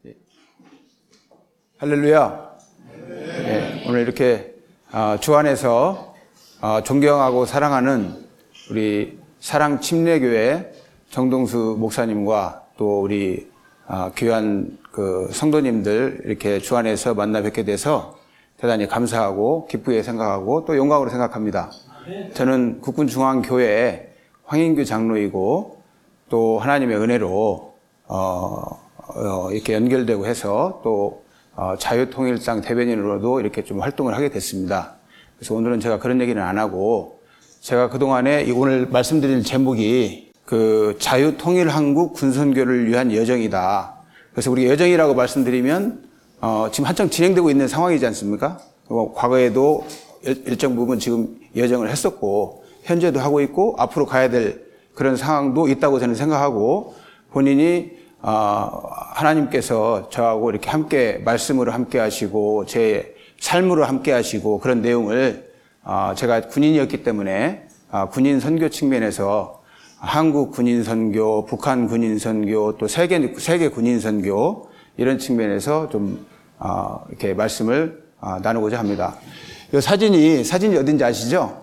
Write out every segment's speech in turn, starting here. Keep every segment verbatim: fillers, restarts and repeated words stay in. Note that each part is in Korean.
예. 할렐루야. 네, 오늘 이렇게 어, 주 안에서 어, 존경하고 사랑하는 우리 사랑침례교회 정동수 목사님과 또 우리 어, 귀한 그 성도님들 이렇게 주 안에서 만나 뵙게 돼서 대단히 감사하고 기쁘게 생각하고 또 영광으로 생각합니다. 저는 국군중앙교회 황인규 장로이고 또 하나님의 은혜로 어, 어, 이렇게 연결되고 해서 또 어, 자유통일당 대변인으로도 이렇게 좀 활동을 하게 됐습니다. 그래서 오늘은 제가 그런 얘기는 안 하고 제가 그동안에 오늘 말씀드릴 제목이 그 자유통일한국 군선교를 위한 여정이다. 그래서 우리가 여정이라고 말씀드리면 어, 지금 한창 진행되고 있는 상황이지 않습니까? 어, 과거에도 일정 부분 지금 여정을 했었고 현재도 하고 있고 앞으로 가야 될 그런 상황도 있다고 저는 생각하고 본인이 어, 하나님께서 저하고 이렇게 함께 말씀으로 함께 하시고 제 삶으로 함께 하시고 그런 내용을 어, 제가 군인이었기 때문에 어, 군인 선교 측면에서 한국 군인 선교, 북한 군인 선교, 또 세계 세계 군인 선교 이런 측면에서 좀 어, 이렇게 말씀을 어, 나누고자 합니다. 이 사진이 사진이 어딘지 아시죠?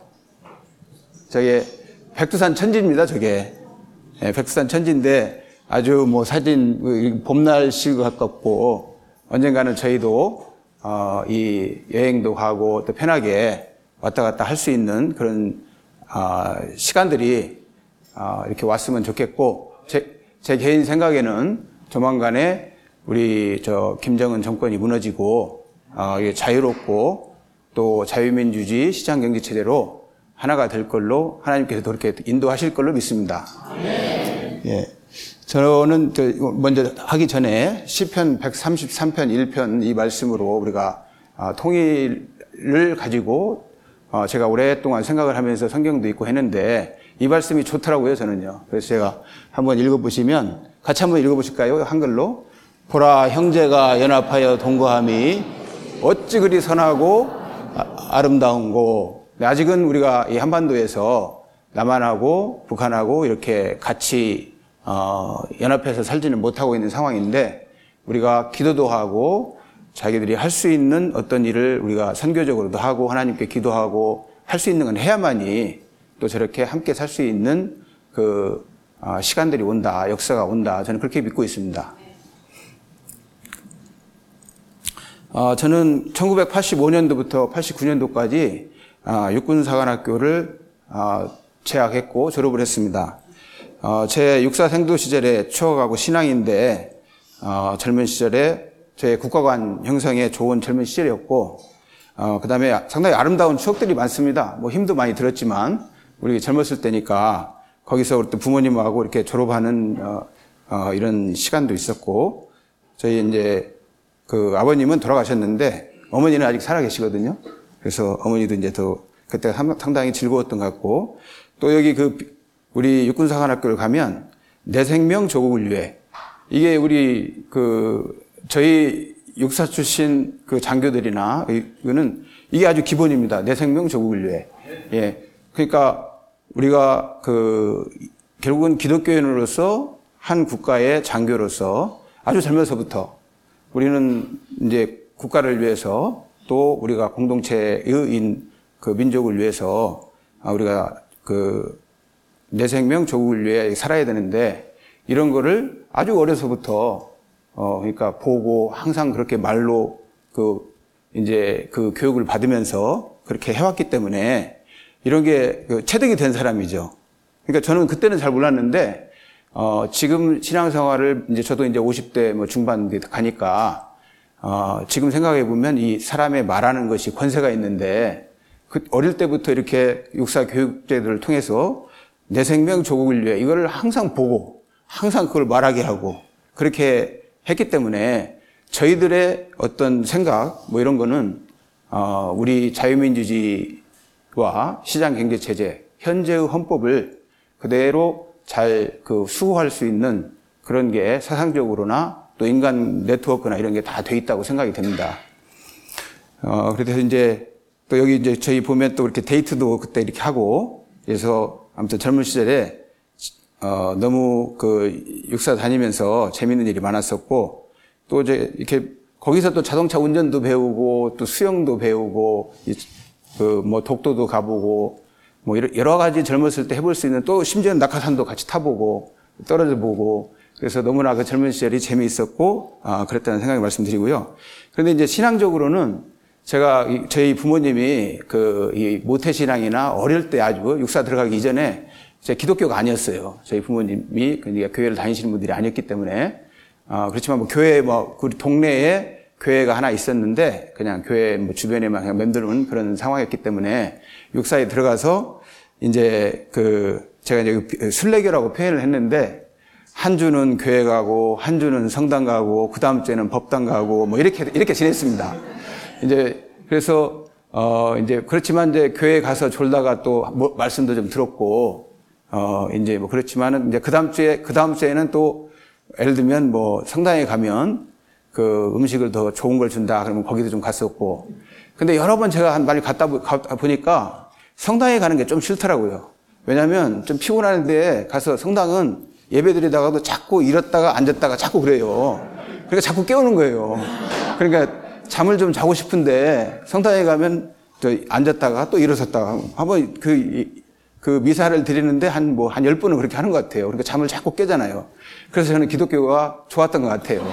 저게 백두산 천지입니다. 저게 네, 백두산 천지인데 아주 뭐 사진 봄날씨가 가깝고 언젠가는 저희도 어, 이 여행도 가고 또 편하게 왔다 갔다 할 수 있는 그런 어, 시간들이 어, 이렇게 왔으면 좋겠고 제, 제 개인 생각에는 조만간에 우리 저 김정은 정권이 무너지고 어, 이게 자유롭고 또 자유민주주의 시장경제체제로 하나가 될 걸로 하나님께서 그렇게 인도하실 걸로 믿습니다. 네. 예. 저는 먼저 하기 전에 시편 백삼십삼 편 일 편 이 말씀으로 우리가 통일을 가지고 제가 오랫동안 생각을 하면서 성경도 읽고 했는데 이 말씀이 좋더라고요, 저는요. 그래서 제가 한번 읽어보시면 같이 한번 읽어보실까요? 한글로. 보라, 형제가 연합하여 동거함이 어찌 그리 선하고 아름다운고. 아직은 우리가 이 한반도에서 남한하고 북한하고 이렇게 같이 어, 연합해서 살지는 못하고 있는 상황인데 우리가 기도도 하고 자기들이 할 수 있는 어떤 일을 우리가 선교적으로도 하고 하나님께 기도하고 할 수 있는 건 해야만이 또 저렇게 함께 살 수 있는 그 어, 시간들이 온다, 역사가 온다. 저는 그렇게 믿고 있습니다. 어, 저는 천구백팔십오 년도부터 팔십구 년도까지 어, 육군사관학교를 어, 재학했고 졸업을 했습니다. 어, 제 육사 생도 시절의 추억하고 신앙인데 어, 젊은 시절에 제 국가관 형성에 좋은 젊은 시절이었고 어, 그 다음에 상당히 아름다운 추억들이 많습니다. 뭐 힘도 많이 들었지만 우리 젊었을 때니까 거기서 우리 또 부모님하고 이렇게 졸업하는 어, 어, 이런 시간도 있었고 저희 이제 그 아버님은 돌아가셨는데 어머니는 아직 살아계시거든요. 그래서 어머니도 이제 더 그때 상당히 즐거웠던 것 같고 또 여기 그 우리 육군사관학교를 가면 내 생명 조국을 위해 이게 우리 그 저희 육사 출신 그 장교들이나 이거는 이게 아주 기본입니다. 내 생명 조국을 위해. 예. 그러니까 우리가 그 결국은 기독교인으로서 한 국가의 장교로서 아주 젊어서부터 우리는 이제 국가를 위해서 또 우리가 공동체의 그 민족을 위해서 우리가 그 내 생명 조국을 위해 살아야 되는데 이런 거를 아주 어려서부터 어 그러니까 보고 항상 그렇게 말로 그 이제 그 교육을 받으면서 그렇게 해왔기 때문에 이런 게 체득이 된 사람이죠. 그러니까 저는 그때는 잘 몰랐는데 어 지금 신앙생활을 이제 저도 이제 오십 대 뭐 중반 가니까 어 지금 생각해 보면 이 사람의 말하는 것이 권세가 있는데 그 어릴 때부터 이렇게 육사 교육제도를 통해서 내 생명 조국을 위해 이거를 항상 보고 항상 그걸 말하게 하고 그렇게 했기 때문에 저희들의 어떤 생각 뭐 이런 거는 어 우리 자유민주주의와 시장경제체제 현재의 헌법을 그대로 잘 그 수호할 수 있는 그런 게 사상적으로나 또 인간 네트워크나 이런 게 다 돼 있다고 생각이 됩니다. 어 그래서 이제 또 여기 이제 저희 보면 또 이렇게 데이트도 그때 이렇게 하고 그래서 아무튼 젊은 시절에 어, 너무 그 육사 다니면서 재밌는 일이 많았었고 또 이제 이렇게 거기서 또 자동차 운전도 배우고 또 수영도 배우고 그 뭐 독도도 가보고 뭐 여러 가지 젊었을 때 해볼 수 있는 또 심지어는 낙하산도 같이 타보고 떨어져 보고 그래서 너무나 그 젊은 시절이 재미있었고 아 그랬다는 생각을 말씀드리고요. 그런데 이제 신앙적으로는 제가 저희 부모님이 그 이 모태신앙이나 어릴 때 아주 육사 들어가기 이전에 제 기독교가 아니었어요. 저희 부모님이 그러니까 교회를 다니시는 분들이 아니었기 때문에 아 그렇지만 뭐 교회 뭐 우리 동네에 교회가 하나 있었는데 그냥 교회 뭐 주변에만 그냥 맴도는 그런 상황이었기 때문에 육사에 들어가서 이제 그 제가 이제 순례교라고 표현을 했는데 한 주는 교회 가고 한 주는 성당 가고 그 다음 주에는 법당 가고 뭐 이렇게 이렇게 지냈습니다. 이제 그래서 어 이제 그렇지만 이제 교회 가서 졸다가 또 뭐 말씀도 좀 들었고 어 이제 뭐 그렇지만은 이제 그 다음 주에 그 다음 주에는 또 예를 들면 뭐 성당에 가면 그 음식을 더 좋은 걸 준다 그러면 거기도 좀 갔었고 근데 여러 번 제가 한 많이 갔다 보니까 성당에 가는 게 좀 싫더라고요. 왜냐하면 좀 피곤한데 가서 성당은 예배드리다가도 자꾸 일었다가 앉았다가 자꾸 그래요. 그러니까 자꾸 깨우는 거예요. 그러니까 잠을 좀 자고 싶은데 성당에 가면 또 앉았다가 또 일어섰다가 한번 그, 그 미사를 드리는데 한 뭐 한 열 번은 그렇게 하는 것 같아요. 그러니까 잠을 자꾸 깨잖아요. 그래서 저는 기독교가 좋았던 것 같아요.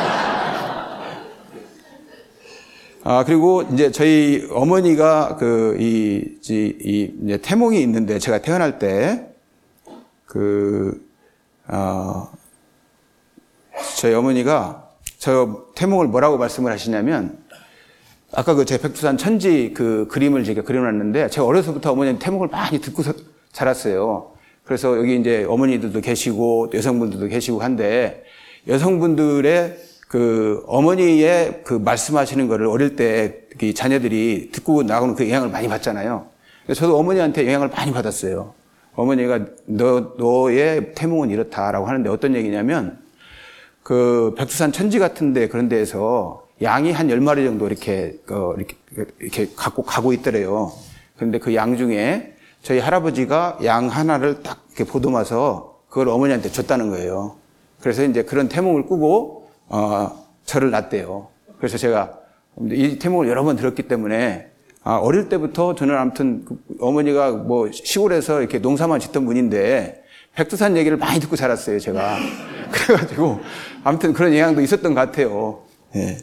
아, 그리고 이제 저희 어머니가 그, 이, 이, 이제 태몽이 있는데 제가 태어날 때 그, 어, 저희 어머니가 저 태몽을 뭐라고 말씀을 하시냐면 아까 그 제 백두산 천지 그 그림을 제가 그려놨는데 제가 어려서부터 어머니는 태몽을 많이 듣고 자랐어요. 그래서 여기 이제 어머니들도 계시고 여성분들도 계시고 한데 여성분들의 그 어머니의 그 말씀하시는 거를 어릴 때 자녀들이 듣고 나오는 그 영향을 많이 받잖아요. 저도 어머니한테 영향을 많이 받았어요. 어머니가 너, 너의 태몽은 이렇다라고 하는데 어떤 얘기냐면 그 백두산 천지 같은데 그런 데에서 양이 한 열 마리 정도 이렇게, 어, 이렇게, 이렇게 갖고 가고 있더래요. 그런데 그 양 중에 저희 할아버지가 양 하나를 딱 이렇게 보듬어서 그걸 어머니한테 줬다는 거예요. 그래서 이제 그런 태몽을 꾸고, 어, 저를 낳았대요. 그래서 제가 이 태몽을 여러 번 들었기 때문에, 아, 어릴 때부터 저는 아무튼 어머니가 뭐 시골에서 이렇게 농사만 짓던 분인데, 백두산 얘기를 많이 듣고 자랐어요, 제가. 그래가지고, 아무튼 그런 영향도 있었던 것 같아요. 예.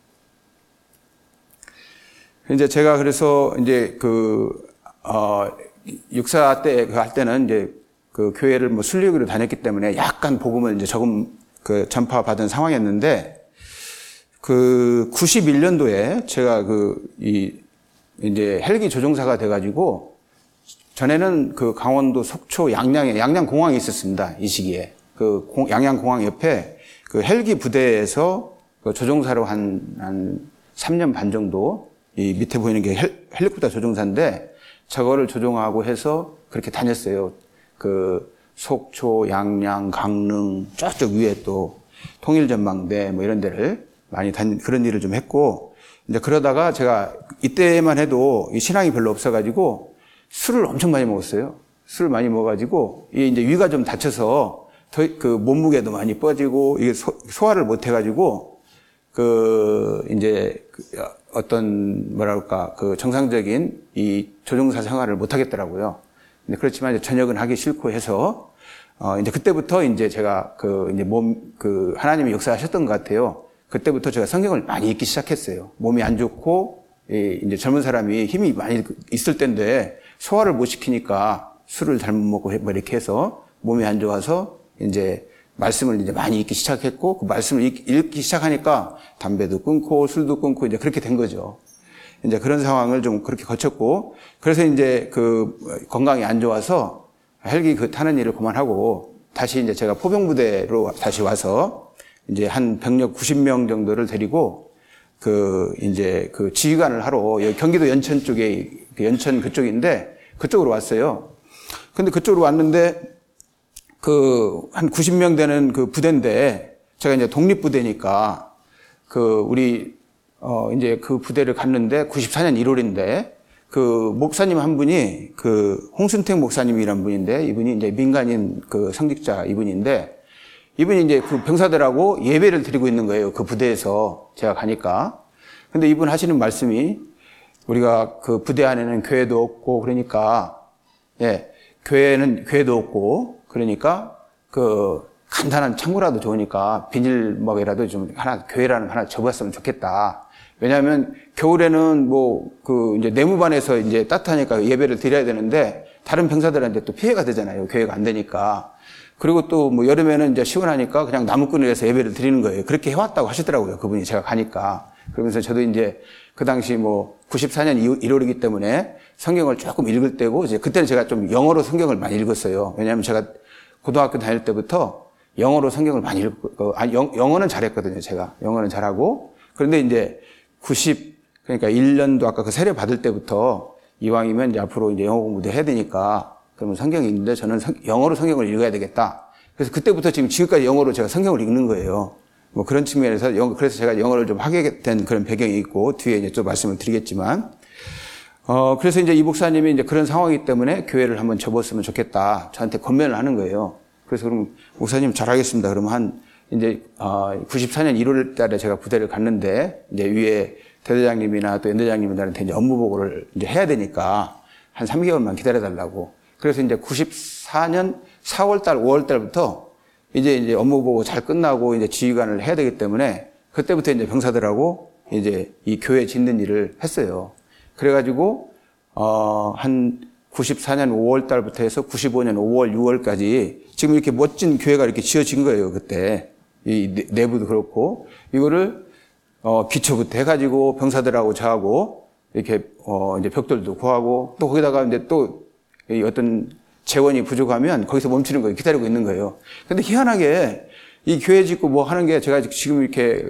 이제 제가 그래서 이제 그, 어, 육사 때, 그 할 때는 이제 그 교회를 뭐 순례교로 다녔기 때문에 약간 복음을 이제 조금 그 전파받은 상황이었는데, 그 구십일 년도에 제가 그, 이, 이제 헬기 조종사가 돼가지고, 전에는 그 강원도 속초 양양에, 양양공항이 있었습니다. 이 시기에. 그 공, 양양공항 옆에 그 헬기 부대에서 그 조종사로 한, 한 삼 년 반 정도 이 밑에 보이는 게 헬, 헬리콥터 조종사인데 저거를 조종하고 해서 그렇게 다녔어요. 그 속초, 양양, 강릉 저쪽 위에 또 통일전망대 뭐 이런 데를 많이 다닌 그런 일을 좀 했고 이제 그러다가 제가 이때만 해도 이 신앙이 별로 없어가지고 술을 엄청 많이 먹었어요. 술을 많이 먹어가지고 이게 이제 위가 좀 다쳐서 더 그 몸무게도 많이 빠지고 이게 소, 소화를 못 해가지고 그 이제 그 어떤 뭐랄까 그 정상적인 이 조종사 생활을 못 하겠더라고요. 근데 그렇지만 이제 저녁은 하기 싫고 해서 어 이제 그때부터 이제 제가 그 이제 몸 그 하나님이 역사하셨던 것 같아요. 그때부터 제가 성경을 많이 읽기 시작했어요. 몸이 안 좋고 이제 젊은 사람이 힘이 많이 있을 때인데 소화를 못 시키니까 술을 잘못 먹고 뭐 이렇게 해서 몸이 안 좋아서 이제 말씀을 이제 많이 읽기 시작했고, 그 말씀을 읽, 읽기 시작하니까 담배도 끊고 술도 끊고 이제 그렇게 된 거죠. 이제 그런 상황을 좀 그렇게 거쳤고, 그래서 이제 그 건강이 안 좋아서 헬기 그 타는 일을 그만하고 다시 이제 제가 포병부대로 다시 와서 이제 한 병력 구십 명 정도를 데리고 그 이제 그 지휘관을 하러 여기 경기도 연천 쪽에 연천 그쪽인데 그쪽으로 왔어요. 근데 그쪽으로 왔는데 그, 한 구십 명 되는 그 부대인데, 제가 이제 독립부대니까, 그, 우리, 어, 이제 그 부대를 갔는데, 구십사 년 일월인데, 그, 목사님 한 분이, 그, 홍순택 목사님이란 분인데, 이분이 이제 민간인 그 성직자 이분인데, 이분이 이제 그 병사들하고 예배를 드리고 있는 거예요. 그 부대에서 제가 가니까. 근데 이분 하시는 말씀이 우리가 그 부대 안에는 교회도 없고 그러니까 예, 교회는 교회도 없고 그러니까 그 간단한 창고라도 좋으니까 비닐먹이라도 좀 하나 교회라는 거 하나 접었으면 좋겠다. 왜냐하면 겨울에는 뭐 그 이제 내무반에서 이제 따뜻하니까 예배를 드려야 되는데 다른 병사들한테 또 피해가 되잖아요. 교회가 안 되니까. 그리고 또 뭐 여름에는 이제 시원하니까 그냥 나무꾼에서 예배를 드리는 거예요. 그렇게 해왔다고 하시더라고요. 그분이 제가 가니까. 그러면서 저도 이제 그 당시 뭐 구십사 년 일월이기 때문에 성경을 조금 읽을 때고 이제 그때는 제가 좀 영어로 성경을 많이 읽었어요. 왜냐하면 제가 고등학교 다닐 때부터 영어로 성경을 많이 읽고, 아, 영, 영어는 잘했거든요. 제가 영어는 잘하고. 그런데 이제 구십 그러니까 일 년도 아까 그 세례 받을 때부터 이왕이면 이제 앞으로 이제 영어 공부도 해야 되니까 그러면 성경이 있는데 저는 성, 영어로 성경을 읽어야 되겠다. 그래서 그때부터 지금 지금까지 영어로 제가 성경을 읽는 거예요. 뭐 그런 측면에서 영, 그래서 제가 영어를 좀 하게 된 그런 배경이 있고 뒤에 이제 좀 말씀을 드리겠지만, 어, 그래서 이제 이 목사님이 이제 그런 상황이기 때문에 교회를 한번 접었으면 좋겠다. 저한테 권면을 하는 거예요. 그래서 그럼 목사님 잘하겠습니다. 그러면 한 이제 어, 구십사 년 일월 달에 제가 부대를 갔는데 이제 위에 대대장님이나 또 연대장님들한테 이제 업무 보고를 이제 해야 되니까 한 삼 개월만 기다려달라고. 그래서 이제 구십사 년 사월 달, 오월 달부터 이제 이제 업무 보고 잘 끝나고 이제 지휘관을 해야 되기 때문에 그때부터 이제 병사들하고 이제 이 교회 짓는 일을 했어요. 그래가지고 어, 한 구십사 년 오월 달부터 해서 구십오 년 오월, 유월까지 지금 이렇게 멋진 교회가 이렇게 지어진 거예요. 그때 이 내부도 그렇고 이거를 어, 기초부터 해가지고 병사들하고 저하고 이렇게 어, 이제 벽돌도 구하고 또 거기다가 이제 또 어떤 재원이 부족하면 거기서 멈추는 거예요. 기다리고 있는 거예요. 근데 희한하게 이 교회 짓고 뭐 하는 게 제가 지금 이렇게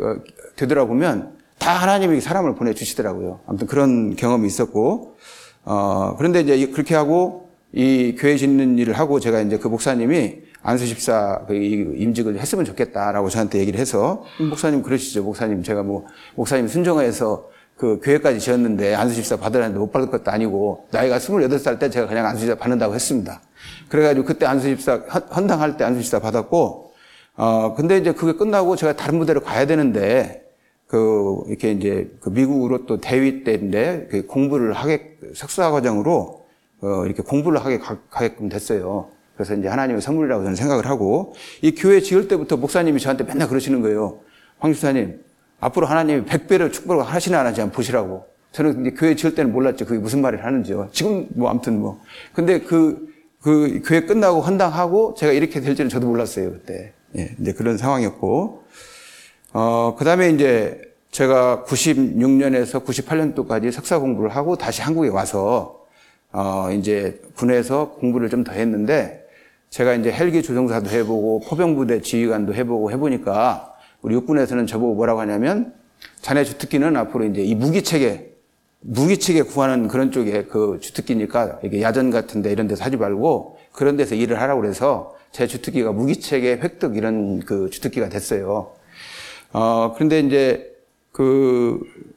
되돌아보면 다 하나님이 사람을 보내주시더라고요. 아무튼 그런 경험이 있었고, 어, 그런데 이제 그렇게 하고 이 교회 짓는 일을 하고 제가 이제 그 목사님이 안수집사 임직을 했으면 좋겠다라고 저한테 얘기를 해서 목사님 그러시죠. 목사님 제가 뭐 목사님 순종해서 그 교회까지 지었는데 안수집사 받으라는데 못 받을 것도 아니고 나이가 스물여덟 살 때 제가 그냥 안수집사 받는다고 했습니다. 그래가지고 그때 안수집사 헌당할 때 안수집사 받았고 어 근데 이제 그게 끝나고 제가 다른 부대로 가야 되는데 그 이렇게 이제 그 미국으로 또 대위 때인데 그 공부를 하게 석사 과정으로 어 이렇게 공부를 하게 가, 가게끔 됐어요. 그래서 이제 하나님의 선물이라고 저는 생각을 하고 이 교회 지을 때부터 목사님이 저한테 맨날 그러시는 거예요. 황 집사님 앞으로 하나님이 백 배를 축복을 하시나 안 하는지 한번 보시라고. 저는 이제 교회 지을 때는 몰랐죠. 그게 무슨 말을 하는지요. 지금 뭐 아무튼 뭐. 근데 그, 그 교회 끝나고 헌당하고 제가 이렇게 될지는 저도 몰랐어요. 그때. 예, 이제 그런 상황이었고. 어, 그 다음에 이제 제가 구십육 년에서 구십팔 년도까지 석사 공부를 하고 다시 한국에 와서 어, 이제 군에서 공부를 좀 더 했는데 제가 이제 헬기 조종사도 해보고 포병부대 지휘관도 해보고 해보니까 우리 육군에서는 저보고 뭐라고 하냐면 자네 주특기는 앞으로 이제 이 무기체계, 무기체계 구하는 그런 쪽에 그 주특기니까 이게 야전 같은데 이런 데서 하지 말고 그런 데서 일을 하라고 그래서 제 주특기가 무기체계 획득 이런 그 주특기가 됐어요. 어, 그런데 이제 그,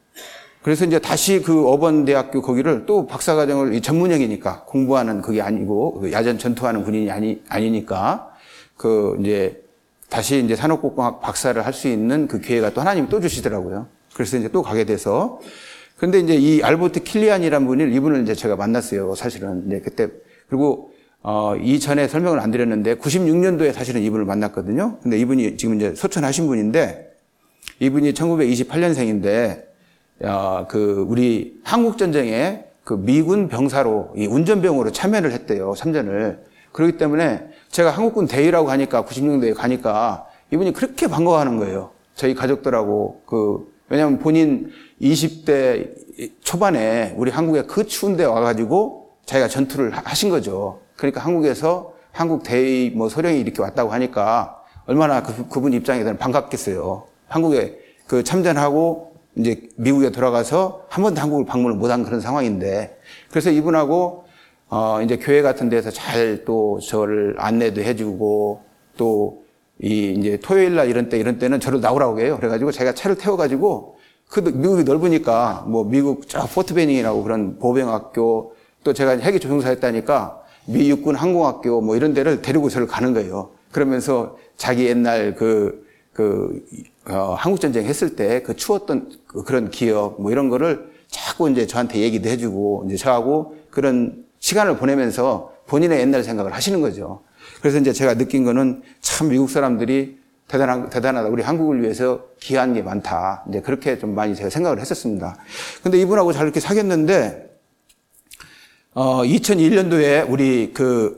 그래서 이제 다시 그 어번대학교 거기를 또 박사과정을 이 전문역이니까 공부하는 그게 아니고 그 야전 전투하는 군인이 아니, 아니니까 그 이제 다시 이제 산업국공학 박사를 할 수 있는 그 기회가 또 하나님이 또 주시더라고요. 그래서 이제 또 가게 돼서. 그런데 이제 이 알버트 킬리안이라는 분을, 이분을 이제 제가 만났어요. 사실은. 이제 그때. 그리고, 어, 이전에 설명을 안 드렸는데 구십육 년도에 사실은 이분을 만났거든요. 근데 이분이 지금 이제 소천하신 분인데 이분이 천구백이십팔 년생인데, 어, 그, 우리 한국전쟁에 그 미군 병사로 이 운전병으로 참여를 했대요. 참전을. 그렇기 때문에 제가 한국군 대위라고 하니까 구십 년도에 가니까 이분이 그렇게 반가워하는 거예요. 저희 가족들하고 그 왜냐하면 본인 이십 대 초반에 우리 한국에 그 추운 데 와가지고 자기가 전투를 하신 거죠. 그러니까 한국에서 한국 대위 뭐 소령이 이렇게 왔다고 하니까 얼마나 그, 그분 입장에서는 반갑겠어요. 한국에 그 참전하고 이제 미국에 돌아가서 한 번도 한국을 방문을 못한 그런 상황인데 그래서 이분하고 어, 이제 교회 같은 데서 잘 또 저를 안내도 해주고 또 이 이제 토요일 날 이런 때 이런 때는 저를 나오라고 해요. 그래가지고 제가 차를 태워가지고 그 미국이 넓으니까 뭐 미국 저 포트베닝이라고 그런 보병학교 또 제가 헬기 조종사 했다니까 미 육군 항공학교 뭐 이런 데를 데리고 저를 가는 거예요. 그러면서 자기 옛날 그, 그, 어, 한국전쟁 했을 때 그 추웠던 그 그런 기억, 뭐 이런 거를 자꾸 이제 저한테 얘기도 해주고, 이제 저하고 그런 시간을 보내면서 본인의 옛날 생각을 하시는 거죠. 그래서 이제 제가 느낀 거는 참 미국 사람들이 대단한, 대단하다. 우리 한국을 위해서 기여한 게 많다. 이제 그렇게 좀 많이 제가 생각을 했었습니다. 근데 이분하고 잘 이렇게 사귀었는데, 어, 이천일 년도에 우리 그,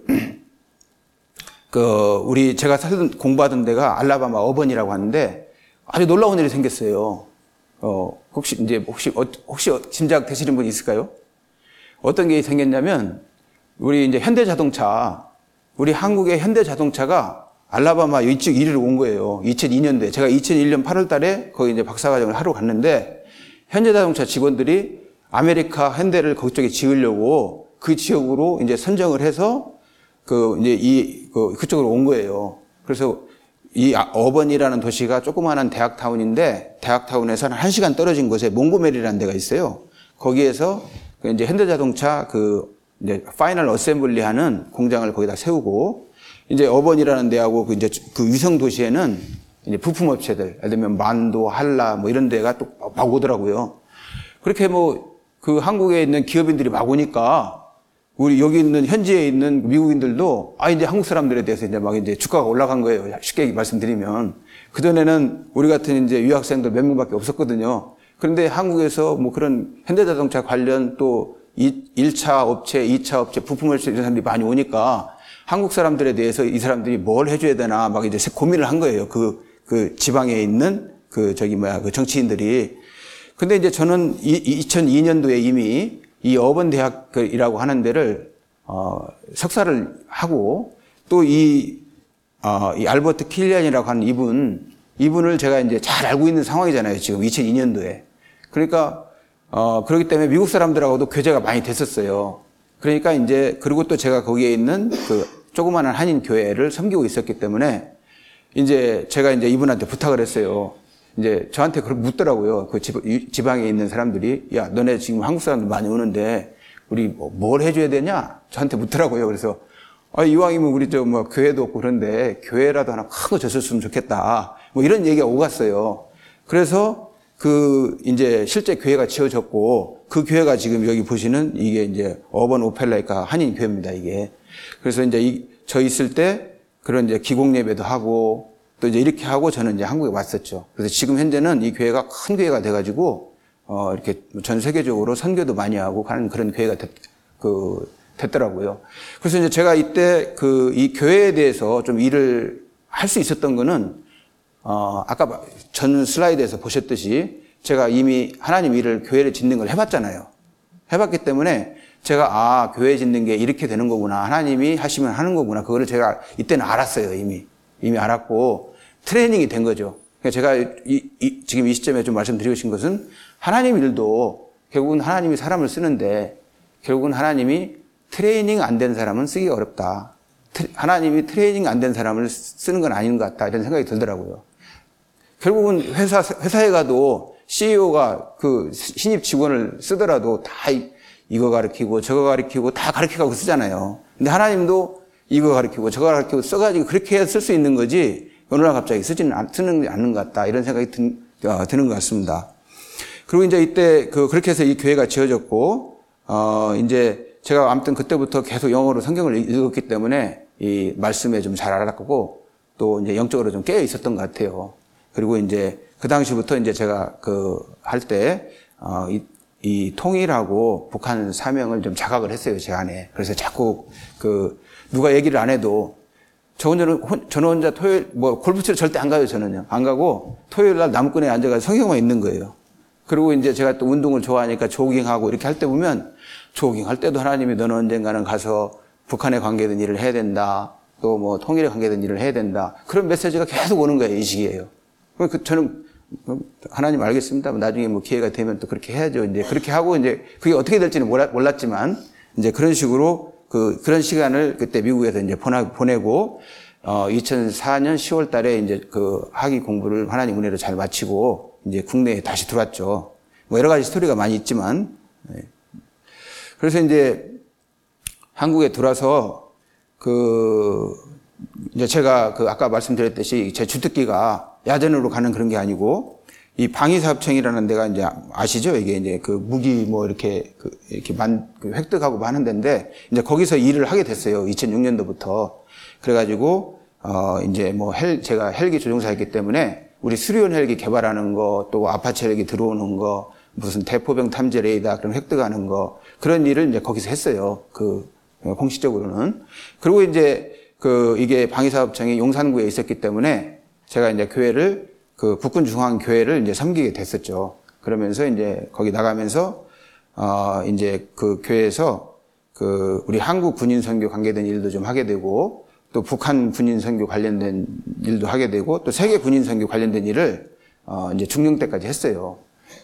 그, 우리 제가 살던, 공부하던 데가 알라바마 어번이라고 하는데 아주 놀라운 일이 생겼어요. 어, 혹시, 이제, 혹시, 혹시 짐작 되시는 분 있을까요? 어떤 게 생겼냐면, 우리 이제 현대자동차, 우리 한국의 현대자동차가 알라바마 이쪽 일위로 온 거예요. 이천이 년도에. 제가 이천일 년 팔월 달에 거기 이제 박사과정을 하러 갔는데, 현대자동차 직원들이 아메리카 현대를 그쪽에 지으려고 그 지역으로 이제 선정을 해서 그 이제 이, 그, 그쪽으로 온 거예요. 그래서 이 어번이라는 도시가 조그마한 대학타운인데, 대학타운에서 한 시간 떨어진 곳에 몽고메리라는 데가 있어요. 거기에서 이제 현대자동차 그 이제 파이널 어셈블리 하는 공장을 거기다 세우고, 이제 어번이라는 데하고 그 이제 그 위성 도시에는 이제 부품 업체들, 예를 들면 만도, 한라 뭐 이런 데가 또 막 오더라고요. 그렇게 뭐 그 한국에 있는 기업인들이 막 오니까 우리 여기 있는 현지에 있는 미국인들도 아 이제 한국 사람들에 대해서 이제 막 이제 주가가 올라간 거예요. 쉽게 말씀드리면 그전에는 우리 같은 이제 유학생들 몇 명밖에 없었거든요. 그런데 한국에서 뭐 그런 현대자동차 관련 또 일 차 업체, 이 차 업체, 부품 업체 이런 사람들이 많이 오니까 한국 사람들에 대해서 이 사람들이 뭘 해줘야 되나 막 이제 고민을 한 거예요. 그, 그 지방에 있는 그 저기 뭐야 그 정치인들이. 근데 이제 저는 이, 이천이 년도에 이미 이 어번 대학이라고 하는 데를 어, 석사를 하고 또 이 어, 이 알버트 킬리안이라고 하는 이분 이분을 제가 이제 잘 알고 있는 상황이잖아요. 지금 이천이 년도에. 그러니까 어, 그렇기 때문에 미국 사람들하고도 교제가 많이 됐었어요. 그러니까 이제, 그리고 또 제가 거기에 있는 그 조그마한 한인 교회를 섬기고 있었기 때문에 이제 제가 이제 이분한테 부탁을 했어요. 이제 저한테 그렇게 묻더라고요. 그 지방에 있는 사람들이, 야, 너네 지금 한국 사람들 많이 오는데 우리 뭐 뭘 해줘야 되냐? 저한테 묻더라고요. 그래서, 아, 이왕이면 우리 저 뭐 교회도 없고 그런데 교회라도 하나 큰 거 졌었으면 좋겠다. 뭐 이런 얘기가 오갔어요. 그래서 그 이제 실제 교회가 지어졌고 그 교회가 지금 여기 보시는 이게 이제 어번 오펠라이카 한인 교회입니다, 이게. 그래서 이제 이, 저 있을 때 그런 이제 기공 예배도 하고 또 이제 이렇게 하고 저는 이제 한국에 왔었죠. 그래서 지금 현재는 이 교회가 큰 교회가 돼가지고 어 이렇게 전 세계적으로 선교도 많이 하고 가는 그런 교회가 됐, 그 됐더라고요. 그래서 이제 제가 이때 그 이 교회에 대해서 좀 일을 할 수 있었던 거는 어, 아까 전 슬라이드에서 보셨듯이 제가 이미 하나님 일을 교회를 짓는 걸 해봤잖아요. 해봤기 때문에 제가 아, 교회 짓는 게 이렇게 되는 거구나. 하나님이 하시면 하는 거구나. 그거를 제가 이때는 알았어요. 이미. 이미 알았고 트레이닝이 된 거죠. 그러니까 제가 이, 이, 지금 이 시점에 좀 말씀드리고 싶은 것은 하나님 일도 결국은 하나님이 사람을 쓰는데 결국은 하나님이 트레이닝 안 된 사람은 쓰기가 어렵다. 하나님이 트레이닝 안 된 사람을 쓰는 건 아닌 것 같다. 이런 생각이 들더라고요. 결국은 회사, 회사에 가도 씨이오가 그 신입 직원을 쓰더라도 다 이거 가르치고 저거 가르치고 다 가르쳐가고 쓰잖아요. 근데 하나님도 이거 가르치고 저거 가르치고 써가지고 그렇게 쓸 수 있는 거지 어느 날 갑자기 쓰지는, 쓰는 않는 것 같다. 이런 생각이 든, 어, 드는 것 같습니다. 그리고 이제 이때 그, 그렇게 해서 이 교회가 지어졌고, 어, 이제 제가 아무튼 그때부터 계속 영어로 성경을 읽었기 때문에 이 말씀에 좀 잘 알았고 또 이제 영적으로 좀 깨어 있었던 것 같아요. 그리고 이제 그 당시부터 이제 제가 그 할 때, 어, 이, 이 통일하고 북한 사명을 좀 자각을 했어요, 제 안에. 그래서 자꾸 그 누가 얘기를 안 해도 저 혼자는, 저는 혼자 토요일, 뭐 골프 치러 절대 안 가요, 저는요. 안 가고 토요일 날 나무꾼에 앉아가지고 성경만 읽는 거예요. 그리고 이제 제가 또 운동을 좋아하니까 조깅하고 이렇게 할 때 보면 조깅할 때도 하나님이 너는 언젠가는 가서 북한에 관계된 일을 해야 된다. 또 뭐 통일에 관계된 일을 해야 된다. 그런 메시지가 계속 오는 거예요, 이 시기에요. 그 저는 하나님 알겠습니다. 나중에 뭐 기회가 되면 또 그렇게 해야죠. 이제 그렇게 하고 이제 그게 어떻게 될지는 몰랐지만 이제 그런 식으로 그 그런 시간을 그때 미국에서 이제 보내고 어 이천사 년 시월 달에 이제 그 학위 공부를 하나님 은혜로 잘 마치고 이제 국내에 다시 들어왔죠. 뭐 여러 가지 스토리가 많이 있지만 그래서 이제 한국에 들어와서 그 이제 제가 그 아까 말씀드렸듯이 제 주특기가 야전으로 가는 그런 게 아니고 이 방위사업청이라는 데가 이제 아시죠? 이게 이제 그 무기 뭐 이렇게 그 이렇게 만 그 획득하고 하는 데인데 이제 거기서 일을 하게 됐어요. 이천육 년도부터. 그래가지고 어 이제 뭐 헬 제가 헬기 조종사였기 때문에 우리 수리온 헬기 개발하는 거 또 아파치 헬기 들어오는 거 무슨 대포병 탐지 레이더 그런 획득하는 거 그런 일을 이제 거기서 했어요. 그 공식적으로는. 그리고 이제 그 이게 방위사업청이 용산구에 있었기 때문에 제가 이제 교회를 그 국군중앙교회를 이제 섬기게 됐었죠. 그러면서 이제 거기 나가면서 어 이제 그 교회에서 그 우리 한국 군인 선교 관계된 일도 좀 하게 되고 또 북한 군인 선교 관련된 일도 하게 되고 또 세계 군인 선교 관련된 일을 어 이제 중령 때까지 했어요.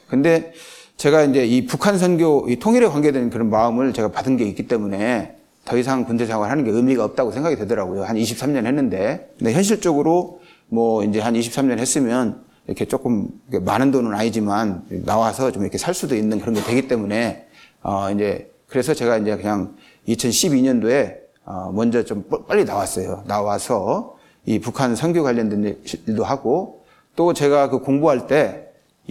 근데 제가 이제 이 북한 선교 이 통일에 관계된 그런 마음을 제가 받은 게 있기 때문에 더 이상 군대 생활하는 게 의미가 없다고 생각이 되더라고요. 한 이십삼 년 했는데. 근데 현실적으로 뭐 이제 한 이십삼 년 했으면 이렇게 조금 많은 돈은 아니지만 나와서 좀 이렇게 살 수도 있는 그런 게 되기 때문에 어 이제 그래서 제가 이제 그냥 이천십이 년도에 어 먼저 좀 빨리 나왔어요. 나와서 이 북한 선교 관련된 일도 하고 또 제가 그 공부할 때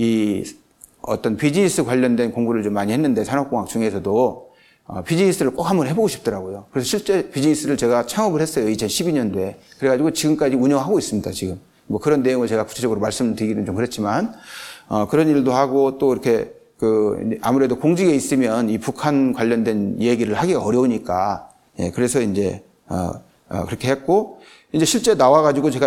이 어떤 비즈니스 관련된 공부를 좀 많이 했는데 산업공학 중에서도 어, 비즈니스를 꼭 한번 해보고 싶더라고요. 그래서 실제 비즈니스를 제가 창업을 했어요. 이천십이 년도에. 그래가지고 지금까지 운영하고 있습니다, 지금. 뭐 그런 내용을 제가 구체적으로 말씀드리기는 좀 그렇지만, 어, 그런 일도 하고 또 이렇게 그, 아무래도 공직에 있으면 이 북한 관련된 얘기를 하기가 어려우니까, 예, 그래서 이제, 어, 어, 그렇게 했고, 이제 실제 나와가지고 제가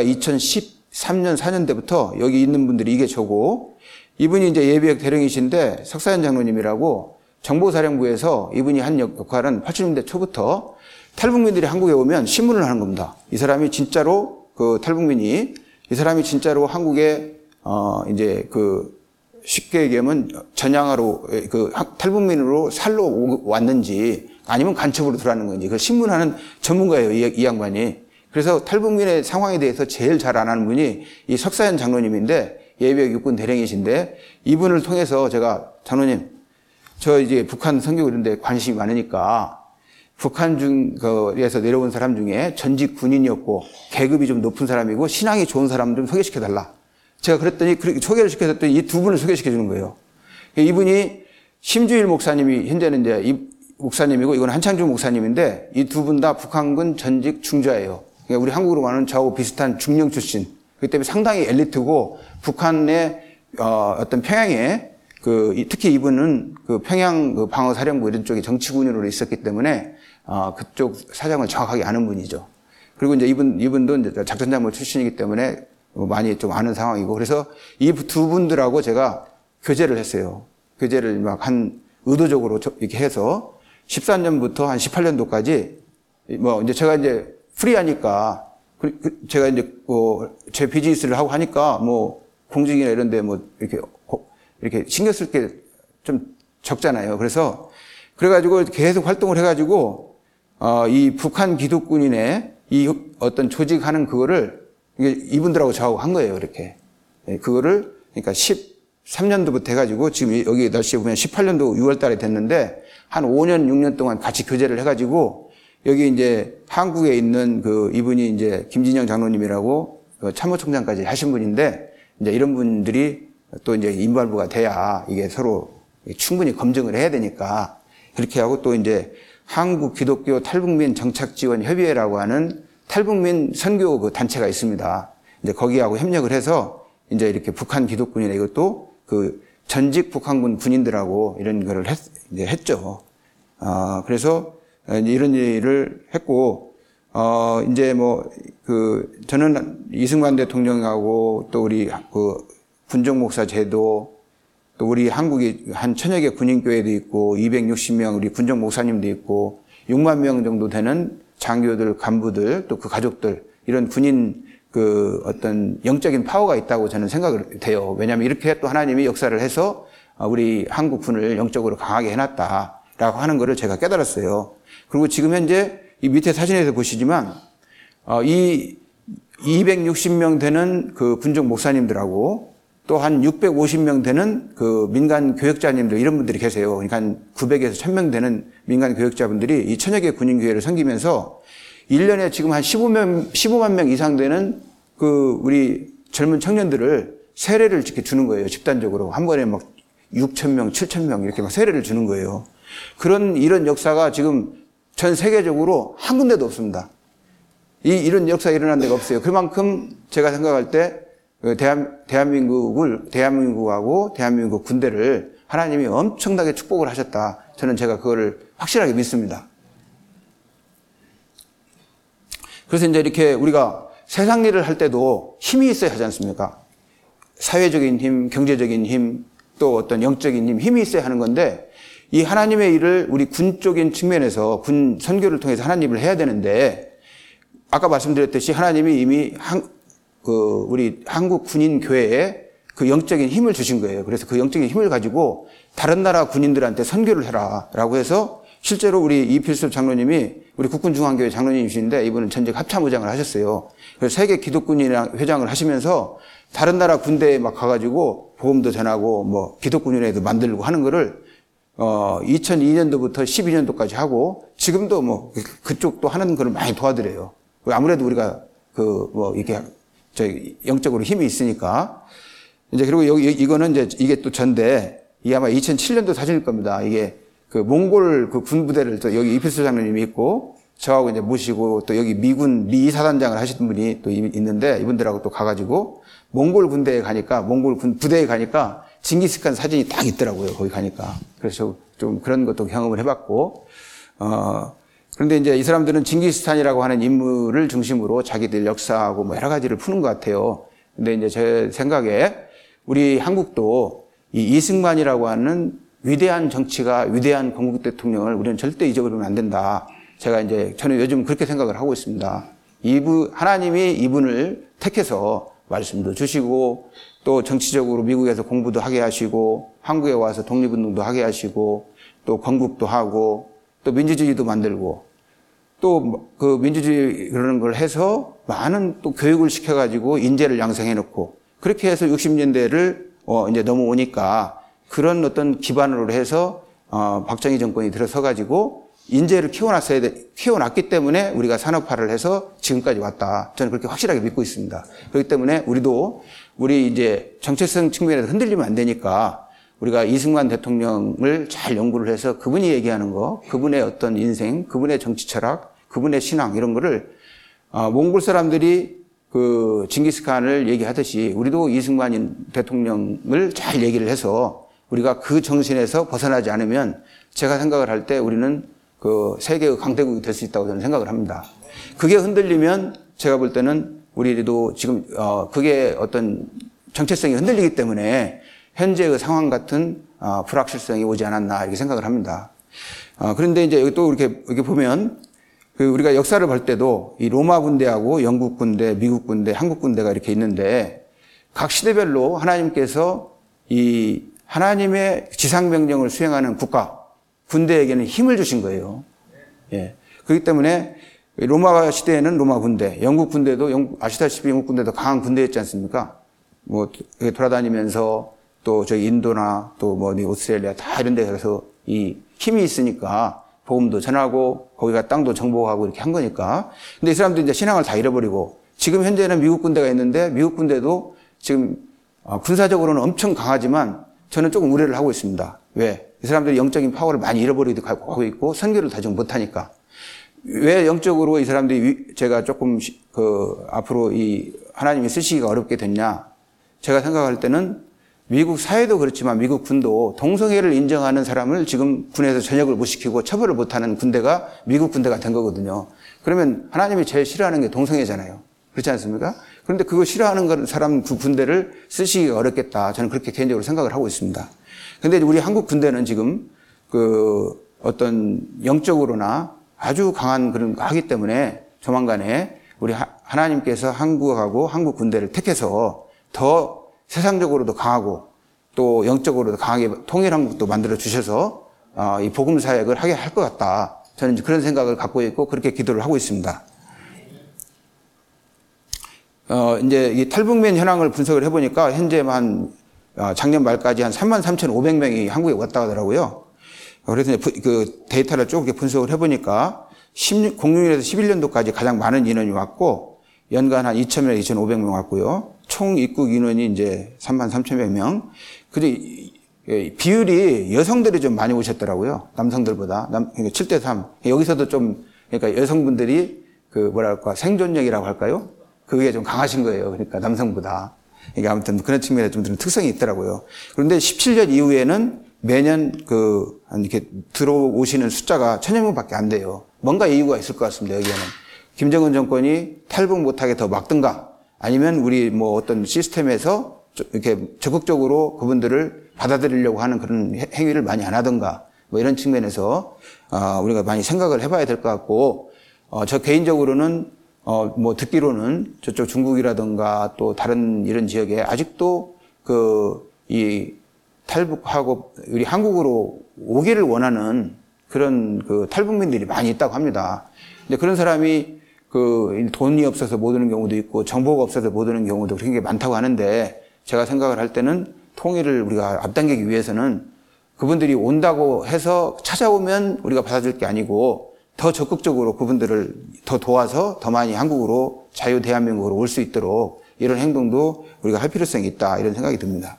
이천십삼 년, 사 년대부터 여기 있는 분들이 이게 저고, 이분이 이제 예비역 대령이신데 석사현 장로님이라고 정보사령부에서 이분이 한 역할은 팔십 년대 초부터 탈북민들이 한국에 오면 신문을 하는 겁니다. 이 사람이 진짜로 그 탈북민이 이 사람이 진짜로 한국에 어 이제 그 쉽게 얘기하면 전향하러 그 탈북민으로 살러 왔는지 아니면 간첩으로 들어가는 건지 그 신문하는 전문가예요. 이, 이 양반이. 그래서 탈북민의 상황에 대해서 제일 잘 안 하는 분이 이 석사현 장로님인데 예비역 육군 대령이신데 이분을 통해서 제가 장로님 저 이제 북한 선교 이런 데 관심이 많으니까 북한 중에서 내려온 사람 중에 전직 군인이었고 계급이 좀 높은 사람이고 신앙이 좋은 사람 좀 소개시켜달라. 제가 그랬더니 그렇게 소개를 시켜줬더니 이 두 분을 소개시켜주는 거예요. 이분이 심주일 목사님이 현재는 이제 이 목사님이고 이건 한창주 목사님인데 이 두 분 다 북한군 전직 중좌예요. 그러니까 우리 한국으로 말하는 저하고 비슷한 중령 출신. 그렇기 때문에 상당히 엘리트고 북한의 어, 어떤 평양에 그 특히 이분은 그 평양 그 방어사령부 이런 쪽에 정치군인으로 있었기 때문에 어, 그쪽 사정을 정확하게 아는 분이죠. 그리고 이제 이분 이분도 이제 작전장교 출신이기 때문에 많이 좀 아는 상황이고 그래서 이 두 분들하고 제가 교제를 했어요. 교제를 막 한 의도적으로 이렇게 해서 십사 년부터 한 십팔 년도까지 뭐 이제 제가 이제 프리하니까 제가 이제 뭐 제 비즈니스를 하고 하니까 뭐 공직이나 이런 데 뭐 이렇게 이렇게 신경 쓸 게 좀 적잖아요. 그래서 그래가지고 계속 활동을 해가지고 어, 이 북한 기독군인의 이 어떤 조직하는 그거를 이분들하고 저하고 한 거예요. 이렇게 그거를 그러니까 십삼 년도부터 해가지고 지금 여기 날씨에 보면 십팔 년도 유월 달에 됐는데 한 오 년 육 년 동안 같이 교제를 해가지고 여기 이제 한국에 있는 그 이분이 이제 김진영 장로님이라고 참모총장까지 하신 분인데 이제 이런 분들이 또 이제 인발부가 돼야 이게 서로 충분히 검증을 해야 되니까 그렇게 하고 또 이제 한국 기독교 탈북민 정착 지원 협의회라고 하는 탈북민 선교 그 단체가 있습니다. 이제 거기하고 협력을 해서 이제 이렇게 북한 기독군이나 이것도 그 전직 북한군 군인들하고 이런 거를 했, 이제 했죠. 아, 그래서 이런 일을 했고, 어, 이제 뭐, 그, 저는 이승만 대통령하고 또 우리 그 군정 목사 제도 또 우리 한국이 한 천여 개 군인교회도 있고 이백육십 명 우리 군정 목사님도 있고 육만 명 정도 되는 장교들, 간부들 또 그 가족들 이런 군인 그 어떤 영적인 파워가 있다고 저는 생각을 돼요. 왜냐하면 이렇게 또 하나님이 역사를 해서 우리 한국군을 영적으로 강하게 해놨다라고 하는 것을 제가 깨달았어요. 그리고 지금 현재 이 밑에 사진에서 보시지만 이 이백육십 명 되는 그 군정 목사님들하고 또 한 육백오십 명 되는 그 민간 교역자님들 이런 분들이 계세요. 그러니까 한 구백에서 천 명 되는 민간 교역자분들이 이 천여 개 군인교회를 섬기면서 일 년에 지금 한 십오만, 십오만 명 이상 되는 그 우리 젊은 청년들을 세례를 이렇게 주는 거예요. 집단적으로. 한 번에 막 육천 명, 칠천 명 이렇게 막 세례를 주는 거예요. 그런 이런 역사가 지금 전 세계적으로 한 군데도 없습니다. 이, 이런 역사가 일어난 데가 없어요. 그만큼 제가 생각할 때 대한, 대한민국을, 대한민국하고 대한민국 군대를 하나님이 엄청나게 축복을 하셨다. 저는 제가 그거를 확실하게 믿습니다. 그래서 이제 이렇게 우리가 세상 일을 할 때도 힘이 있어야 하지 않습니까? 사회적인 힘, 경제적인 힘, 또 어떤 영적인 힘, 힘이 있어야 하는 건데 이 하나님의 일을 우리 군적인 측면에서 군 선교를 통해서 하나님을 해야 되는데 아까 말씀드렸듯이 하나님이 이미 한, 그 우리 한국 군인 교회에 그 영적인 힘을 주신 거예요. 그래서 그 영적인 힘을 가지고 다른 나라 군인들한테 선교를 해라라고 해서 실제로 우리 이필섭 장로님이 우리 국군중앙교회 장로님이신데 이분은 전직 합참의장을 하셨어요. 그래서 세계 기독군인회장 회장을 하시면서 다른 나라 군대에 막 가가지고 복음도 전하고 뭐 기독군인회도 만들고 하는 거를 어 이천이 년도부터 십이 년도까지 하고 지금도 뭐 그쪽도 하는 걸 많이 도와드려요. 아무래도 우리가 그 뭐 이렇게 저 영적으로 힘이 있으니까 이제 그리고 여기 이거는 이제 이게 또 전데 이게 아마 이천칠 년도 사진일 겁니다. 이게 그 몽골 그 군부대를 또 여기 이필수 장로님이 있고 저하고 이제 모시고 또 여기 미군 미 사단장을 하시던 분이 또 있는데 이분들하고 또 가가지고 몽골 군대에 가니까 몽골 군 부대에 가니까 징기스칸 사진이 딱 있더라고요. 거기 가니까. 그래서 좀 그런 것도 경험을 해봤고 어 그런데 이제 이 사람들은 징기스칸이라고 하는 인물을 중심으로 자기들 역사하고 뭐 여러 가지를 푸는 것 같아요. 근데 이제 제 생각에 우리 한국도 이 이승만이라고 하는 위대한 정치가 위대한 건국 대통령을 우리는 절대 잊어버리면 안 된다. 제가 이제 저는 요즘 그렇게 생각을 하고 있습니다. 이분 하나님이 이분을 택해서 말씀도 주시고 또 정치적으로 미국에서 공부도 하게 하시고 한국에 와서 독립운동도 하게 하시고 또 건국도 하고 또 민주주의도 만들고 또 그 민주주의 그러는 걸 해서 많은 또 교육을 시켜가지고 인재를 양성해 놓고 그렇게 해서 육십 년대를 어 이제 넘어오니까 그런 어떤 기반으로 해서 어 박정희 정권이 들어서 가지고 인재를 키워놨어야 돼, 키워놨기 때문에 우리가 산업화를 해서 지금까지 왔다. 저는 그렇게 확실하게 믿고 있습니다. 그렇기 때문에 우리도 우리 이제 정체성 측면에서 흔들리면 안 되니까 우리가 이승만 대통령을 잘 연구를 해서 그분이 얘기하는 거, 그분의 어떤 인생, 그분의 정치 철학, 그분의 신앙 이런 거를 어, 몽골 사람들이 그 징기스칸을 얘기하듯이 우리도 이승만 대통령을 잘 얘기를 해서 우리가 그 정신에서 벗어나지 않으면 제가 생각을 할 때 우리는 그 세계의 강대국이 될 수 있다고 저는 생각을 합니다. 그게 흔들리면 제가 볼 때는 우리도 지금 어 그게 어떤 정체성이 흔들리기 때문에 현재의 상황 같은 어 불확실성이 오지 않았나 이렇게 생각을 합니다. 어 그런데 이제 여기 또 이렇게 이렇게 보면 그 우리가 역사를 볼 때도 이 로마 군대하고 영국 군대, 미국 군대, 한국 군대가 이렇게 있는데 각 시대별로 하나님께서 이 하나님의 지상 명령을 수행하는 국가 군대에게는 힘을 주신 거예요. 예. 그렇기 때문에 로마 시대에는 로마 군대, 영국 군대도 영국, 아시다시피 영국 군대도 강한 군대였지 않습니까? 뭐 돌아다니면서 또 저기 인도나 또 뭐 오스트레일리아 다 이런 데 가서 이 힘이 있으니까 복음도 전하고 거기가 땅도 정복하고 이렇게 한 거니까. 근데 이 사람들이 이제 신앙을 다 잃어버리고 지금 현재는 미국 군대가 있는데 미국 군대도 지금 군사적으로는 엄청 강하지만 저는 조금 우려를 하고 있습니다. 왜? 이 사람들이 영적인 파워를 많이 잃어버리고 하고 있고 선교를 다 좀 못하니까. 왜 영적으로 이 사람들이 제가 조금 그 앞으로 이 하나님이 쓰시기가 어렵게 됐냐? 제가 생각할 때는 미국 사회도 그렇지만 미국 군도 동성애를 인정하는 사람을 지금 군에서 전역을 못 시키고 처벌을 못하는 군대가 미국 군대가 된 거거든요. 그러면 하나님이 제일 싫어하는 게 동성애잖아요. 그렇지 않습니까? 그런데 그거 싫어하는 사람 그 군대를 쓰시기가 어렵겠다. 저는 그렇게 개인적으로 생각을 하고 있습니다. 그런데 우리 한국 군대는 지금 그 어떤 영적으로나 아주 강한 그런 거 하기 때문에 조만간에 우리 하나님께서 한국하고 한국 군대를 택해서 더 세상적으로도 강하고 또 영적으로도 강하게 통일한국도 만들어 주셔서 이 복음 사역을 하게 할 것 같다. 저는 그런 생각을 갖고 있고 그렇게 기도를 하고 있습니다. 어, 이제 이 탈북민 현황을 분석을 해보니까 현재 한 작년 말까지 한 삼만 삼천오백 명이 한국에 왔다 하더라고요. 그래서 그 데이터를 쭉 이렇게 분석을 해보니까 공육 년에서 십일 년도까지 가장 많은 인원이 왔고, 연간 한 이천 명에서 이천오백 명 왔고요. 총 입국 인원이 이제 삼만 삼천여 명. 근데 비율이 여성들이 좀 많이 오셨더라고요. 남성들보다. 남, 그러니까 칠 대 삼. 여기서도 좀, 그러니까 여성분들이 그 뭐랄까, 생존력이라고 할까요? 그게 좀 강하신 거예요. 그러니까 남성보다. 이게 아무튼 그런 측면에 좀 특성이 있더라고요. 그런데 십칠 년 이후에는 매년 그, 이렇게 들어오시는 숫자가 천여 명밖에 안 돼요. 뭔가 이유가 있을 것 같습니다, 여기에는. 김정은 정권이 탈북 못하게 더 막든가, 아니면 우리 뭐 어떤 시스템에서 이렇게 적극적으로 그분들을 받아들이려고 하는 그런 행위를 많이 안 하든가, 뭐 이런 측면에서, 어, 우리가 많이 생각을 해봐야 될 것 같고, 어, 저 개인적으로는, 어, 뭐 듣기로는 저쪽 중국이라든가 또 다른 이런 지역에 아직도 그, 이 탈북하고 우리 한국으로 오기를 원하는 그런 그 탈북민들이 많이 있다고 합니다. 근데 그런 사람이 그 돈이 없어서 못 오는 경우도 있고 정보가 없어서 못 오는 경우도 굉장히 많다고 하는데, 제가 생각을 할 때는 통일을 우리가 앞당기기 위해서는 그분들이 온다고 해서 찾아오면 우리가 받아줄 게 아니고 더 적극적으로 그분들을 더 도와서 더 많이 한국으로, 자유 대한민국으로 올 수 있도록 이런 행동도 우리가 할 필요성이 있다, 이런 생각이 듭니다.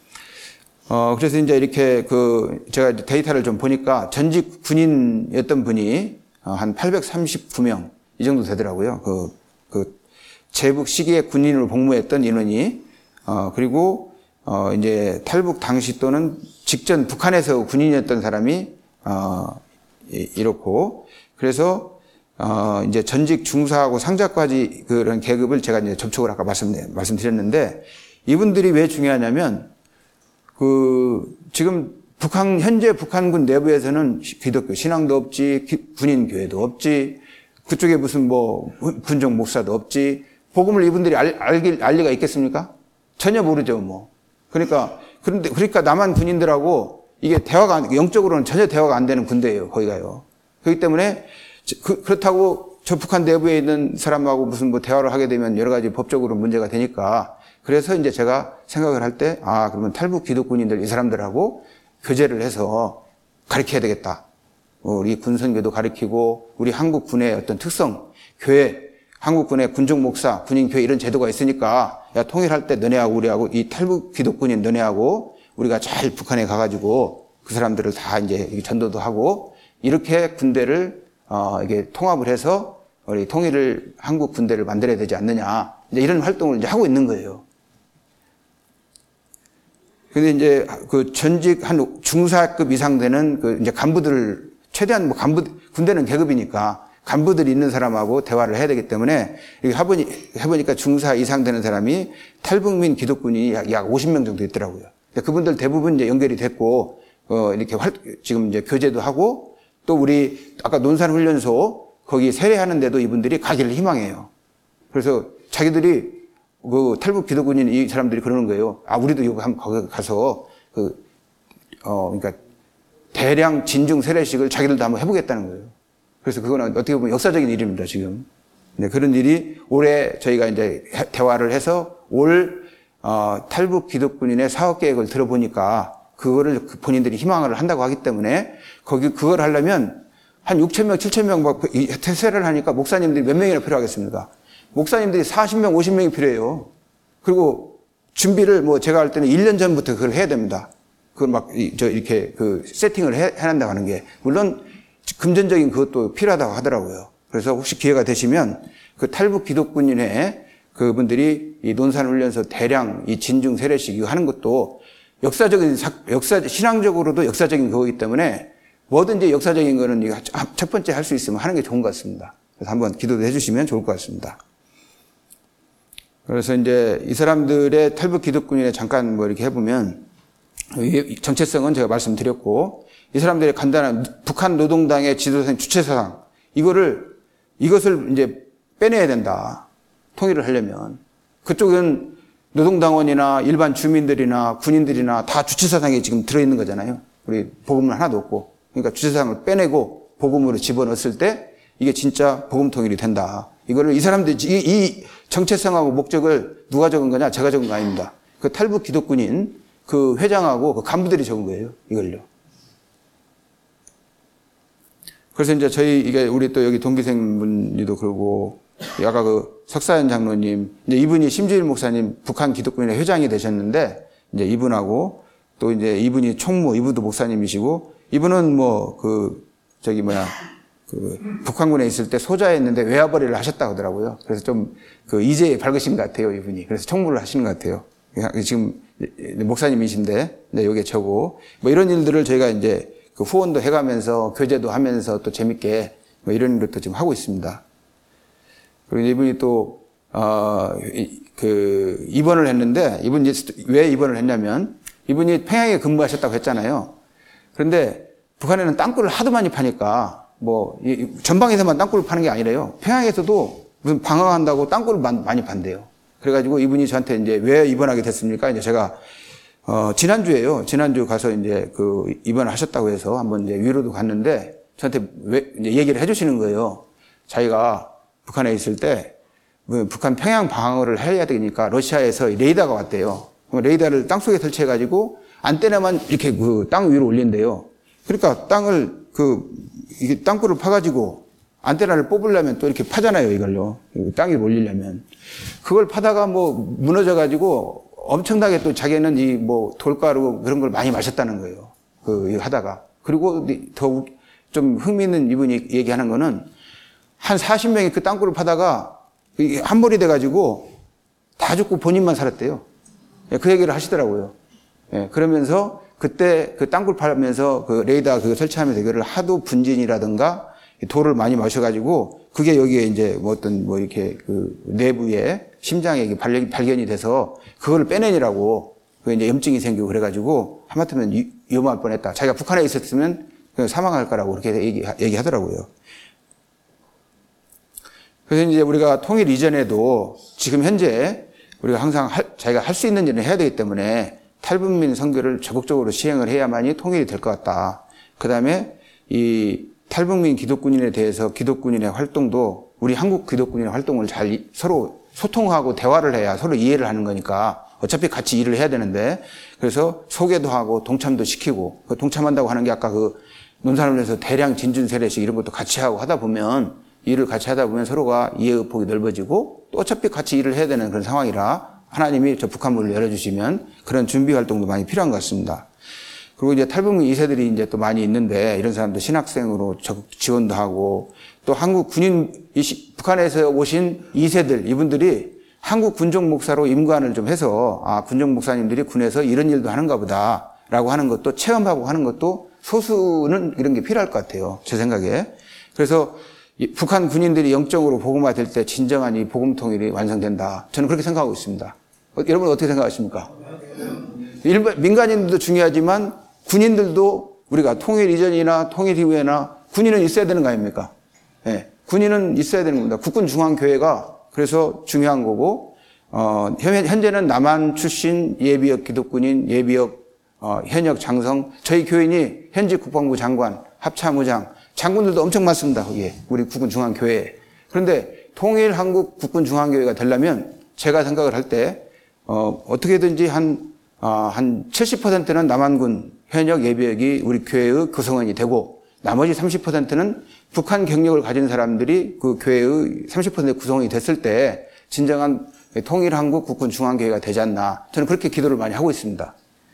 어, 그래서 이제 이렇게 그 제가 데이터를 좀 보니까 전직 군인이었던 분이 한 팔백삼십구 명 이 정도 되더라고요. 그, 그 제북 시기에 군인으로 복무했던 인원이, 어, 그리고 어, 이제 탈북 당시 또는 직전 북한에서 군인이었던 사람이 어, 이렇고, 그래서 어, 이제 전직 중사하고 상자까지 그런 계급을 제가 이제 접촉을 아까 말씀 말씀드렸는데, 이분들이 왜 중요하냐면 그 지금 북한 현재 북한군 내부에서는 기독교 신앙도 없지, 군인 교회도 없지, 그쪽에 무슨 뭐 군종 목사도 없지, 복음을 이분들이 알, 알, 알 리가 있겠습니까? 전혀 모르죠, 뭐. 그러니까 그런데 그러니까 남한 군인들하고 이게 대화가, 영적으로는 전혀 대화가 안 되는 군대예요, 거기가요. 그렇기 때문에 그, 그렇다고 저 북한 내부에 있는 사람하고 무슨 뭐 대화를 하게 되면 여러 가지 법적으로 문제가 되니까, 그래서 이제 제가 생각을 할 때, 아, 그러면 탈북 기독군인들 이 사람들하고 교제를 해서 가르쳐야 되겠다. 우리 군선교도 가르치고, 우리 한국 군의 어떤 특성, 교회, 한국 군의 군종 목사, 군인 교회 이런 제도가 있으니까, 야, 통일할 때 너네하고 우리하고 이 탈북 기독군인 너네하고 우리가 잘 북한에 가가지고 그 사람들을 다 이제 전도도 하고, 이렇게 군대를 어, 이게 통합을 해서 우리 통일을, 한국 군대를 만들어야 되지 않느냐, 이제 이런 활동을 이제 하고 있는 거예요. 근데 이제 그 전직 한 중사급 이상 되는 그 이제 간부들을, 최대한 뭐 간부, 군대는 계급이니까 간부들이 있는 사람하고 대화를 해야 되기 때문에, 이렇게 해보니, 해보니까 중사 이상 되는 사람이 탈북민 기독군이 약, 약 오십 명 정도 있더라고요. 그분들 대부분 이제 연결이 됐고, 어, 이렇게 활, 지금 이제 교제도 하고, 또 우리 아까 논산훈련소 거기 세례하는데도 이분들이 가기를 희망해요. 그래서 자기들이 그 탈북 기독군인 이 사람들이 그러는 거예요. 아, 우리도 이거 한번 거기 가서 그, 어, 그러니까 대량 진중 세례식을 자기들도 한번 해보겠다는 거예요. 그래서 그거는 어떻게 보면 역사적인 일입니다, 지금. 네, 그런 일이 올해 저희가 이제 대화를 해서 올, 어, 탈북 기독군인의 사업 계획을 들어보니까 그거를 본인들이 희망을 한다고 하기 때문에 거기 그걸 하려면 한 육천 명, 칠천 명 막 세례를 하니까 목사님들이 몇 명이나 필요하겠습니까? 목사님들이 사십 명, 오십 명이 필요해요. 그리고 준비를 뭐 제가 할 때는 일 년 전부터 그걸 해야 됩니다. 그걸 막, 저, 이렇게 그 세팅을 해, 해낸다고 하는 게. 물론 금전적인 그것도 필요하다고 하더라고요. 그래서 혹시 기회가 되시면 그 탈북 기독군인회 그분들이 이 논산훈련소 대량 이 진중 세례식 이거 하는 것도 역사적인, 역사, 신앙적으로도 역사적인 그거기 때문에 뭐든지 역사적인 거는 이거 첫 번째 할 수 있으면 하는 게 좋은 것 같습니다. 그래서 한번 기도도 해주시면 좋을 것 같습니다. 그래서 이제 이 사람들의 탈북 기독군인에 잠깐 뭐 이렇게 해보면, 정체성은 제가 말씀드렸고, 이 사람들의 간단한 북한 노동당의 지도상 주체사상, 이거를, 이것을 이제 빼내야 된다. 통일을 하려면. 그쪽은 노동당원이나 일반 주민들이나 군인들이나 다 주체사상에 지금 들어있는 거잖아요. 우리 복음은 하나도 없고. 그러니까 주체사상을 빼내고 복음으로 집어넣었을 때 이게 진짜 복음 통일이 된다. 이거를 이 사람들이, 이, 이 정체성하고 목적을 누가 적은 거냐? 제가 적은 거 아닙니다. 그 탈북 기독군인 그 회장하고 그 간부들이 적은 거예요. 이걸요. 그래서 이제 저희, 이게 우리 또 여기 동기생분들도 그러고, 아까 그 석사연 장로님, 이제 이분이 심주일 목사님 북한 기독교인회 회장이 되셨는데, 이제 이분하고 또 이제 이분이 총무, 이분도 목사님이시고, 이분은 뭐 그, 저기 뭐야, 그 북한군에 있을 때 소자였는데 외화벌이를 하셨다고 하더라고요. 그래서 좀 그 이제에 밝으신 것 같아요, 이분이. 그래서 총무를 하시는 것 같아요. 지금 목사님이신데, 네, 요게 저고, 뭐 이런 일들을 저희가 이제 그 후원도 해가면서 교제도 하면서 또 재밌게 뭐 이런 것도 지금 하고 있습니다. 그리고 이분이 또, 어, 그, 입원을 했는데, 이분이 왜 입원을 했냐면, 이분이 평양에 근무하셨다고 했잖아요. 그런데 북한에는 땅굴을 하도 많이 파니까, 뭐, 전방에서만 땅굴을 파는 게 아니래요. 평양에서도 무슨 방황한다고 땅굴을 많이 판대요. 그래가지고 이분이 저한테 이제 왜 입원하게 됐습니까? 이제 제가, 어, 지난주에요. 지난주 가서 이제 그 입원을 하셨다고 해서 한번 이제 위로도 갔는데 저한테 왜, 이제 얘기를 해주시는 거예요. 자기가 북한에 있을 때, 북한 평양 방어를 해야 되니까 러시아에서 레이더가 왔대요. 레이더를 땅속에 설치해가지고 안테나만 이렇게 그 땅 위로 올린대요. 그러니까 땅을 그, 이게 땅굴을 파가지고 안테나를 뽑으려면 또 이렇게 파잖아요, 이걸로. 땅 위로 올리려면. 그걸 파다가 뭐 무너져가지고 엄청나게 또 자기는 이 뭐 돌가루 그런 걸 많이 마셨다는 거예요. 그, 이거 하다가. 그리고 더 좀 흥미있는 이분이 얘기하는 거는 한 사십 명이 그 땅굴을 파다가 한 벌이 돼가지고 다 죽고 본인만 살았대요. 그 얘기를 하시더라고요. 예, 그러면서 그때 그 땅굴 파면서 그 레이더 그 설치하면서 이거를 하도 분진이라든가 돌을 많이 마셔가지고 그게 여기에 이제 뭐 어떤 뭐 이렇게 그 내부에 심장에 발견이 돼서 그걸 빼내느라고 그 이제 염증이 생기고 그래가지고 하마터면 위험할 뻔했다. 자기가 북한에 있었으면 사망할 거라고 그렇게 얘기, 얘기하더라고요. 그래서 이제 우리가 통일 이전에도 지금 현재 우리가 항상 할, 자기가 할 수 있는 일을 해야 되기 때문에 탈북민 선교를 적극적으로 시행을 해야만이 통일이 될 것 같다. 그 다음에 이 탈북민 기독군인에 대해서 기독군인의 활동도 우리 한국 기독군인의 활동을 잘 서로 소통하고 대화를 해야 서로 이해를 하는 거니까 어차피 같이 일을 해야 되는데 그래서 소개도 하고 동참도 시키고 그 동참한다고 하는 게 아까 그 논산원에서 대량 진준 세례식 이런 것도 같이 하고 하다 보면 일을 같이 하다 보면 서로가 이해의 폭이 넓어지고 또 어차피 같이 일을 해야 되는 그런 상황이라 하나님이 저 북한문을 열어주시면 그런 준비 활동도 많이 필요한 것 같습니다. 그리고 이제 탈북민 이 세들이 이제 또 많이 있는데 이런 사람도 신학생으로 적극 지원도 하고 또 한국 군인, 북한에서 오신 이 세들 이분들이 한국 군종 목사로 임관을 좀 해서 아, 군종 목사님들이 군에서 이런 일도 하는가 보다 라고 하는 것도 체험하고 하는 것도 소수는 이런 게 필요할 것 같아요. 제 생각에. 그래서 북한 군인들이 영적으로 복음화 될 때 진정한 이 복음 통일이 완성된다. 저는 그렇게 생각하고 있습니다. 여러분 어떻게 생각하십니까? 일반, 민간인들도 중요하지만 군인들도 우리가 통일 이전이나 통일 이후에나 군인은 있어야 되는 거 아닙니까? 네, 군인은 있어야 되는 겁니다. 국군중앙교회가 그래서 중요한 거고 어, 현재는 남한 출신 예비역 기독군인, 예비역 어, 현역 장성, 저희 교인이 현직 국방부 장관, 합참의장, 장군들도 엄청 많습니다. 거기에 우리 국군중앙교회에. 그런데 통일 한국 국군중앙교회가 되려면 제가 생각을 할 때 어, 어떻게든지 한, 어, 한 칠십 퍼센트는 남한군 현역 예비역이 우리 교회의 구성원이 되고 나머지 삼십 퍼센트는 북한 경력을 가진 사람들이 그 교회의 삼십 퍼센트 구성원이 됐을 때 진정한 통일 한국 국군중앙교회가 되지 않나. 저는 그렇게 기도를 많이 하고 있습니다.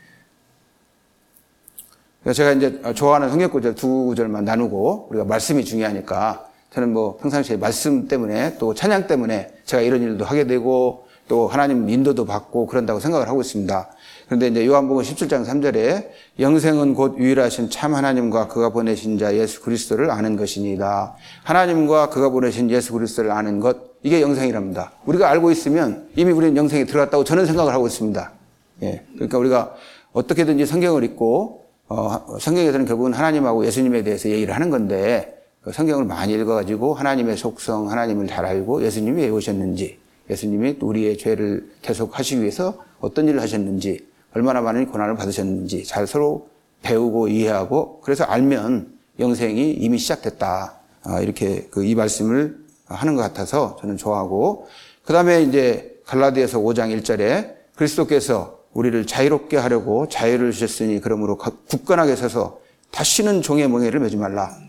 그래서 제가 이제 좋아하는 성경 구절 두 구절만 나누고 우리가 말씀이 중요하니까 저는 뭐 평상시에 말씀 때문에 또 찬양 때문에 제가 이런 일도 하게 되고 또 하나님 인도도 받고 그런다고 생각을 하고 있습니다. 그런데 이제 요한복음 십칠 장 삼 절에 영생은 곧 유일하신 참 하나님과 그가 보내신 자 예수 그리스도를 아는 것이니이다. 하나님과 그가 보내신 예수 그리스도를 아는 것, 이게 영생이랍니다. 우리가 알고 있으면 이미 우리는 영생에 들어갔다고 저는 생각을 하고 있습니다. 예. 그러니까 우리가 어떻게든지 성경을 읽고 어, 성경에서는 결국은 하나님하고 예수님에 대해서 얘기를 하는 건데 성경을 많이 읽어가지고 하나님의 속성, 하나님을 잘 알고 예수님이 왜 오셨는지, 예수님이 우리의 죄를 대속하시기 위해서 어떤 일을 하셨는지, 얼마나 많은 고난을 받으셨는지 잘 서로 배우고 이해하고 그래서 알면 영생이 이미 시작됐다. 아, 이렇게 그 이 말씀을 하는 것 같아서 저는 좋아하고 그 다음에 이제 갈라디아서 오 장 일 절에 그리스도께서 우리를 자유롭게 하려고 자유를 주셨으니 그러므로 굳건하게 서서 다시는 종의 멍에를 매지 말라.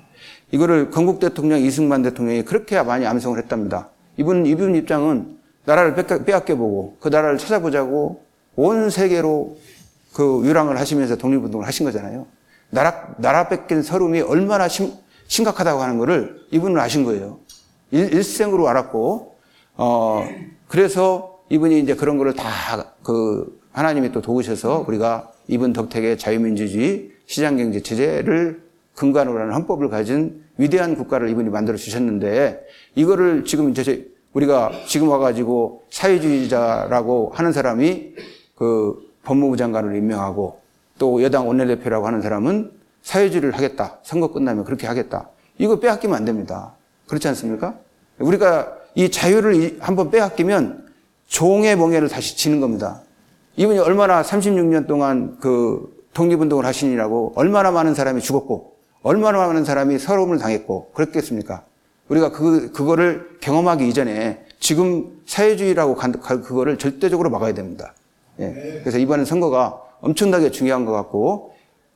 이거를 건국 대통령 이승만 대통령이 그렇게 많이 암송을 했답니다. 이분, 이분 입장은 나라를 빼앗겨보고 그 나라를 찾아보자고 온 세계로 그 유랑을 하시면서 독립운동을 하신 거잖아요. 나라, 나라 뺏긴 서름이 얼마나 심, 심각하다고 하는 거를 이분은 아신 거예요. 일, 일생으로 알았고, 어, 그래서 이분이 이제 그런 거를 다 그 하나님이 또 도우셔서 우리가 이분 덕택에 자유민주주의 시장경제 체제를 근간으로 하는 헌법을 가진 위대한 국가를 이분이 만들어 주셨는데 이거를 지금 이제 우리가 지금 와가지고 사회주의자라고 하는 사람이 그 법무부 장관을 임명하고 또 여당 원내대표라고 하는 사람은 사회주의를 하겠다. 선거 끝나면 그렇게 하겠다. 이거 빼앗기면 안 됩니다. 그렇지 않습니까? 우리가 이 자유를 한번 빼앗기면 종의 멍에를 다시 지는 겁니다. 이분이 얼마나 삼십육 년 동안 그 독립운동을 하시느라고 얼마나 많은 사람이 죽었고 얼마나 많은 사람이 서러움을 당했고 그랬겠습니까? 우리가 그, 그거를 경험하기 이전에 지금 사회주의라고 간, 그거를 절대적으로 막아야 됩니다. 예. 그래서 이번 선거가 엄청나게 중요한 것 같고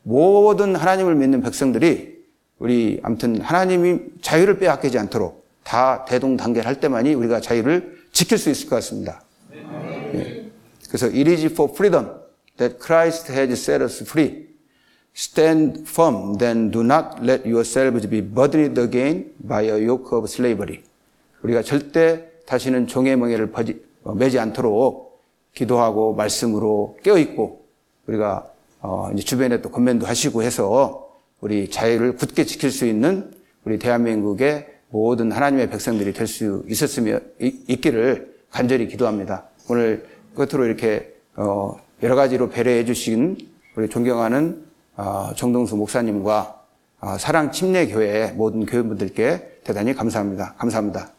모든 하나님을 믿는 백성들이 우리 아무튼 하나님이 자유를 빼앗기지 않도록 다 대동단결할 때만이 우리가 자유를 지킬 수 있을 것 같습니다. 예. 그래서 it is for freedom that Christ has set us free. Stand firm, then do not let yourselves be burdened again by a yoke of slavery. 우리가 절대 다시는 종의 멍에를 매지 않도록 기도하고 말씀으로 깨어있고 우리가 어 이제 주변에 또 건면도 하시고 해서 우리 자유를 굳게 지킬 수 있는 우리 대한민국의 모든 하나님의 백성들이 될 수 있었으며 있기를 간절히 기도합니다. 오늘 끝으로 이렇게 어 여러 가지로 배려해 주신 우리 존경하는 어 정동수 목사님과 어 사랑 침례교회 모든 교회분들께 대단히 감사합니다. 감사합니다.